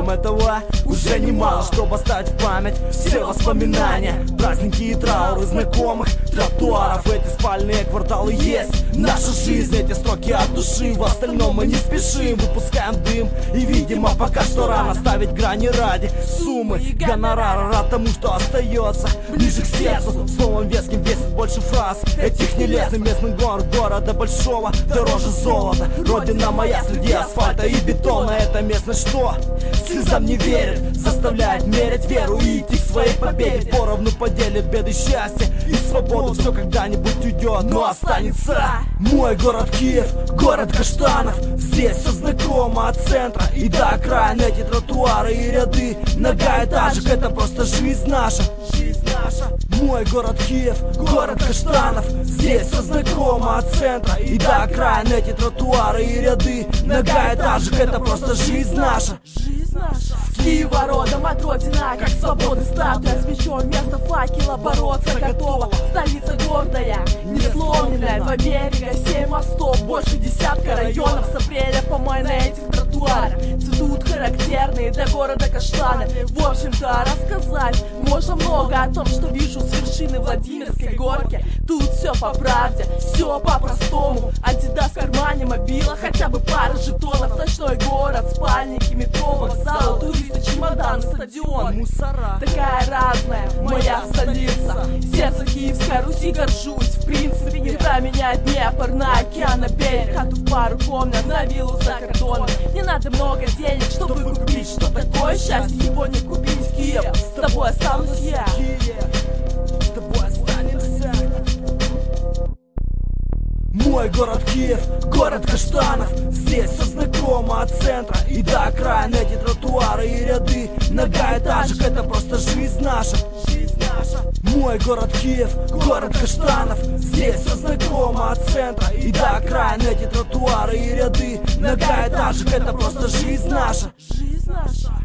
нам этого уже немало, чтобы оставить в память все воспоминания, праздники и трауры знакомых тротуаров. Эти спальные кварталы есть наша жизнь, эти строки от души. В остальном мы не спешим, выпускаем дым. И видимо пока что рано ставить грани ради суммы гонорара. Рад тому, что остается ближе к сердцу. Словом веским весит больше фраз этих нелестных. Местный город города большого дороже золота. Родина моя среди асфальта и бетона. Это местность, что слезам не верит, заставляет мерить веру и идти к своей победе. Поровну поделит беды, счастье и свободу. Все когда-нибудь уйдет, но останется мой город Киев, город каштанов. Здесь все знакомо от центра и до окраин. Эти тротуары и ряды многоэтажек, это просто жизнь наша. Мой город Киев, город каштанов. Здесь все знакомо от центра и до окраин. Эти тротуары и ряды многоэтажек, это просто жизнь наша. С Киева родом от родина, как свободы статуя. С мечом вместо факела бороться готова. Столица гордая, не сломленная. Два берега, 7 мостов, больше десятка районов. С апреля по май на этих тротуарах цветут характерные для города каштаны. В общем-то рассказать можно много о том, что вижу с вершины Владимирской горки. Тут все по правде, все по-простому. Адидас в кармане, мобила, хотя бы пара жетонов. Ночной город, спальники, метро, вокзал, туристы, чемоданы, стадион. Мусора. Такая разная моя столица. Сердце Киевской Руси горжусь. В принципе, не про меня Днепр, на океан, на берег. Хату в пару комнат, на виллу за кордоном. Не надо много денег, чтобы купить, что такое счастье. Его не купить, Киев. С тобой останусь я. С тобой останемся. Мой город Киев, город каштанов. Здесь все знакомо от центра и до окраин. Эти тротуары и ряды многоэтажек, это просто жизнь наша. Мой город Киев, город каштанов. Здесь все знакомо от центра и до окраин. Эти тротуары и ряды многоэтажек, это просто жизнь наша.